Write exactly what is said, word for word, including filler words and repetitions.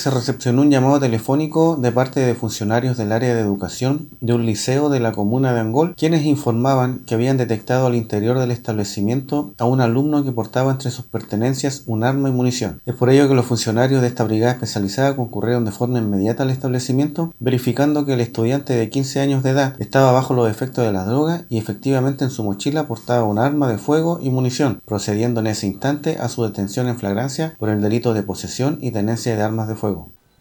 se recepcionó un llamado telefónico de parte de funcionarios del área de educación de un liceo de la comuna de Angol, quienes informaban que habían detectado al interior del establecimiento a un alumno que portaba entre sus pertenencias un arma y munición. Es por ello que los funcionarios de esta brigada especializada concurrieron de forma inmediata al establecimiento, verificando que el estudiante de quince años de edad estaba bajo los efectos de las drogas y efectivamente en su mochila portaba un arma de fuego y munición, procediendo en ese instante a su detención en flagrancia por el delito de posesión y tenencia de armas de fuego.